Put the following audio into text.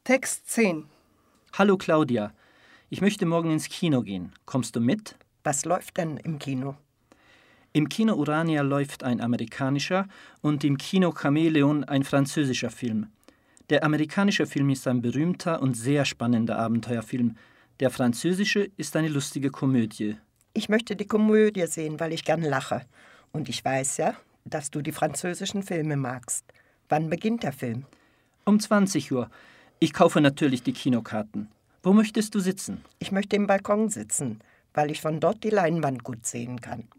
Text 10. Hallo Claudia, ich möchte morgen ins Kino gehen. Kommst du mit? Was läuft denn im Kino? Im Kino Urania läuft ein amerikanischer und im Kino Chamäleon ein französischer Film. Der amerikanische Film ist ein berühmter und sehr spannender Abenteuerfilm. Der französische ist eine lustige Komödie. Ich möchte die Komödie sehen, weil ich gern lache. Und ich weiß ja, dass du die französischen Filme magst. Wann beginnt der Film? Um 20 Uhr. Ich kaufe natürlich die Kinokarten. Wo möchtest du sitzen? Ich möchte im Balkon sitzen, weil ich von dort die Leinwand gut sehen kann.